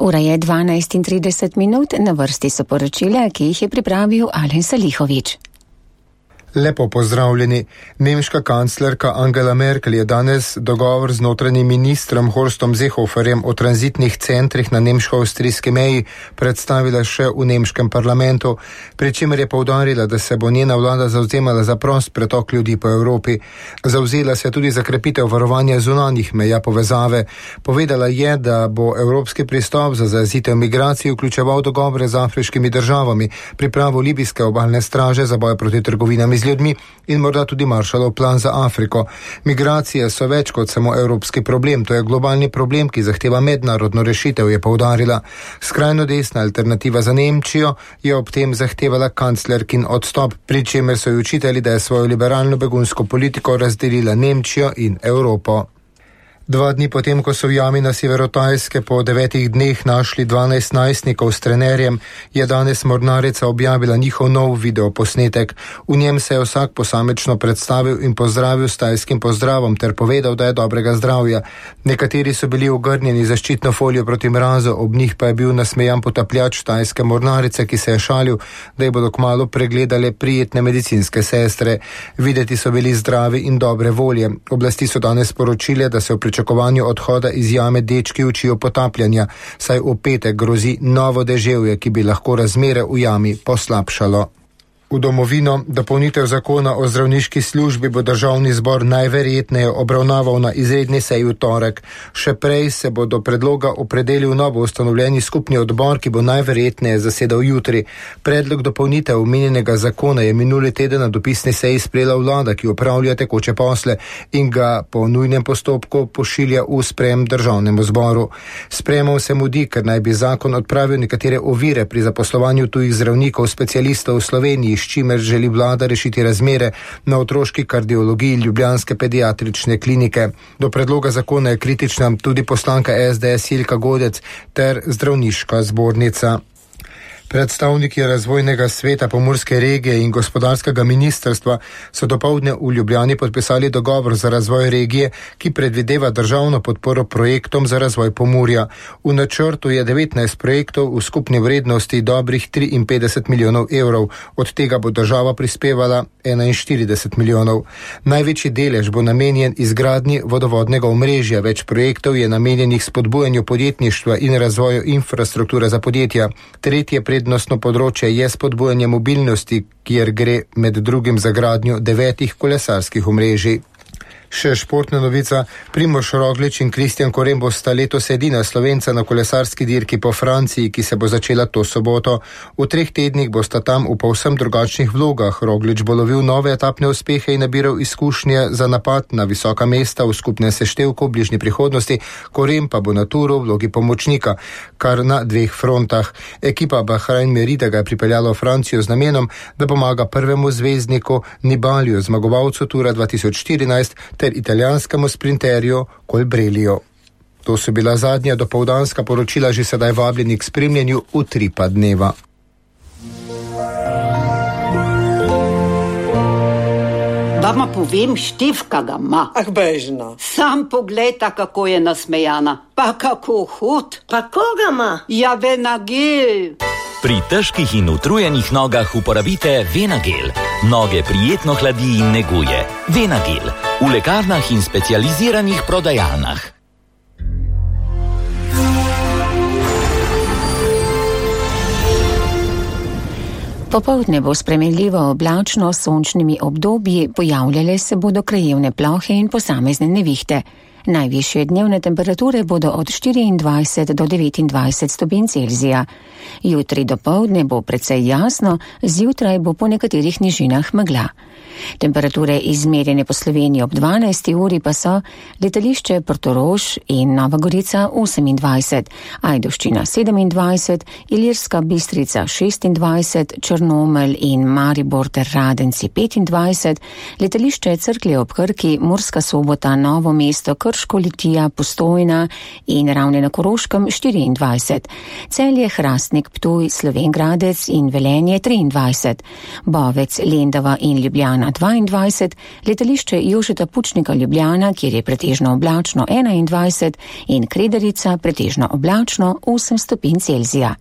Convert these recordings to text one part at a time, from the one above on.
Ura je 12:30, na vrsti so poročila, ki jih je pripravil Alen Salihovič. Lepo pozdravljeni. Nemška kanclerka Angela Merkel je danes dogovor z notranjim ministrom Horstom Seehoferjem o tranzitnih centrih na nemško-avstrijski meji predstavila še v nemškem parlamentu, pri čemer je poudarila, da se bo njena vlada zavzemala za prost pretok ljudi po Evropi. Zavzela se tudi za krepitev varovanja zunanjih meja povezave. Povedala je, da bo evropski pristop za zajezitev migracij vključeval dogovore z afriškimi državami, pripravo libijske obalne straže za boj proti trgovinam z ljudmi in morda tudi Marshallov plan za Afriko. Migracije so več kot samo evropski problem, to je globalni problem, ki zahteva mednarodno rešitev, je poudarila. Skrajno desna alternativa za Nemčijo je ob tem zahtevala kanclerkin odstop, pri čemer so ji očitali, da je svojo liberalno begunsko politiko razdelila Nemčijo in Evropo. 2 dni potem, ko so v jami na severu Tajske po 9 dneh našli 12 najstnikov s trenerjem, je danes mornarica objavila njihov nov videoposnetek. V njem se je vsak posamečno predstavil in pozdravil s tajskim pozdravom ter povedal, da je dobrega zdravja. Nekateri so bili ogrnjeni zaščitno folijo proti mrazu, ob njih pa je bil nasmejan potapljač tajske mornarice, ki se je šalil, da jih bodo kmalu pregledale prijetne medicinske sestre. Videti so bili zdravi in dobre volje. Oblasti so danes sporočile, da se v pričakovanju odhoda iz jame dečki učijo potapljanja, saj v petek grozi novo deževje, ki bi lahko razmere v jami poslabšalo. V domovino dopolnitev zakona o zdravniški službi bo državni zbor najverjetneje obravnaval na izredni seji v torek. Še prej se bo do predloga opredelil novo ustanovljeni skupni odbor, ki bo najverjetneje zasedal jutri. Predlog dopolnitev omenjenega zakona je minuli teden na dopisni seji sprejela vlada, ki opravlja tekoče posle in ga po nujnem postopku pošilja v sprejem državnemu zboru. Sprejemom se mudi, ker naj bi zakon odpravil nekatere ovire pri zaposlovanju tujih zdravnikov specialistov v Sloveniji, s čimer želi vlada rešiti razmere na otroški kardiologiji ljubljanske pediatrične klinike. Do predloga zakona je kritična tudi poslanka SDS Jelka Godec ter zdravniška zbornica. Predstavniki razvojnega sveta Pomurske regije in gospodarskega ministrstva so dopoldne v Ljubljani podpisali dogovor za razvoj regije, ki predvideva državno podporo projektom za razvoj Pomurja. V načrtu je 19 projektov v skupni vrednosti dobrih 53 milijonov evrov, od tega bo država prispevala 41 milijonov. Največji delež bo namenjen izgradnji vodovodnega omrežja, več projektov je namenjenih spodbujanju podjetništva in razvoju infrastrukture za podjetja. Tretje prednostno področje je spodbujanje mobilnosti, kjer gre med drugim za gradnjo 9 kolesarskih omrežij. Še športna novica. Primož Roglič in Kristjan Koren bosta letos edina Slovenca na kolesarski dirki po Franciji, ki se bo začela to soboto. V 3 tednih bosta tam v povsem drugačnih vlogah. Roglič bo lovil nove etapne uspehe in nabiral izkušnje za napad na visoka mesta v skupnem seštevku v bližnji prihodnosti. Koren pa bo na turu v vlogi pomočnika, kar na 2 frontah. Ekipa Bahrain Merida ga je pripeljala v Francijo z namenom, da pomaga prvemu zvezdniku Nibaliju, zmagovalcu tura 2014, ter italijanskemu sprinterju Colbrelliju. To so bila zadnja dopoldanska poročila, že sedaj vabljeni k spremljanju Utripa dneva. Vama povem, Štefka ga ima. Ah, bežno. Sam poglejta, kako je nasmejana. Pa kako hud. Pa koga ima? Ja, Venagel. Pri težkih in utrujenih nogah uporabite Venagel. Noge prijetno hladi in neguje. Venagel. V lekarnah in specializiranih prodajalnah. Popoldne bo spremenljivo oblačno s sončnimi obdobji, pojavljale se bodo krajevne plohe in posamezne nevihte. Najvišje dnevne temperature bodo od 24 do 29 stopinj Celzija. Jutri dopoldne bo precej jasno, zjutraj bo po nekaterih nižinah megla. Temperature izmerjene po Sloveniji ob 12. uri pa so letališče Portorož in Nova Gorica 28, Ajdovščina 27, Ilirska Bistrica 26, Črnomelj in Maribor ter Radenci 25, letališče Cerklje ob Krki, Murska Sobota, Novo mesto, Krško, Litija, Postojna in Ravne na Koroškem 24, Celje, Hrastnik, Ptuj, Slovenj Gradec in Velenje 23, Bovec, Lendava in Ljubljana Ljubljana 22, letališče Jožeta Pučnika Ljubljana, kjer je pretežno oblačno 21 in Kredarica pretežno oblačno 8 stopinj Celzija.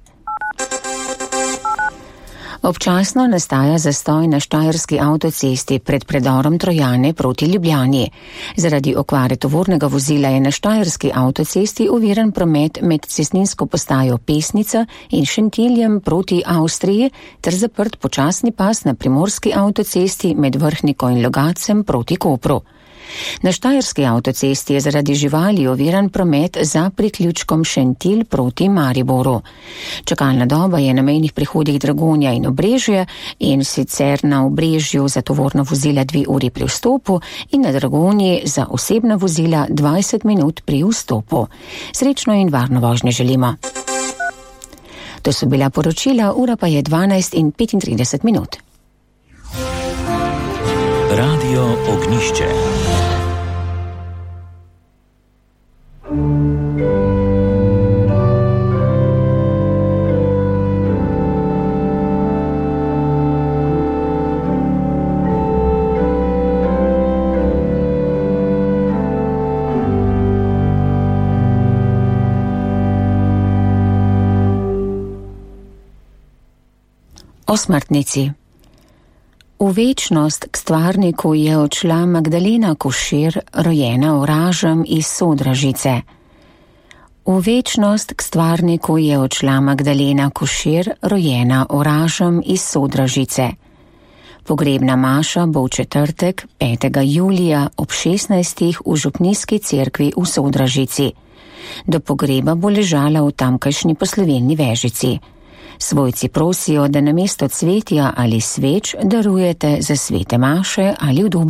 Občasno nastaja zastoj na štajerski avtocesti pred predorom Trojane proti Ljubljani. Zaradi okvare tovornega vozila je na štajerski avtocesti oviran promet med cestninsko postajo Pesnica in Šentiljem proti Avstriji ter zaprt počasni pas na primorski avtocesti med Vrhniko in Logatcem proti Kopru. Na štajerski avtocesti je zaradi živali oviran promet za priključkom Šentilj proti Mariboru. Čakalna doba je na mejnih prehodih Dragonja in Obrežje in sicer na Obrežju za tovorna vozila 2 uri pri vstopu in na Dragonji za osebna vozila 20 minut pri vstopu. Srečno in varno vožnjo želimo. To so bila poročila, ura pa je 12:35. Radio Ognišče. O smrtnici. V večnost k stvarniku je odšla Magdalena Košir, rojena Oražem iz Sodražice. V večnost k stvarniku je odšla Magdalena Košir, rojena Oražem iz Sodražice. Pogrebna maša bo v četrtek, 5. julija ob 16. v župnijski cerkvi v Sodražici. Do pogreba bo ležala v tamkajšnji poslovilni vežici. Svojci prosijo, da namesto cvetja ali sveč darujete za svete maše ali v dober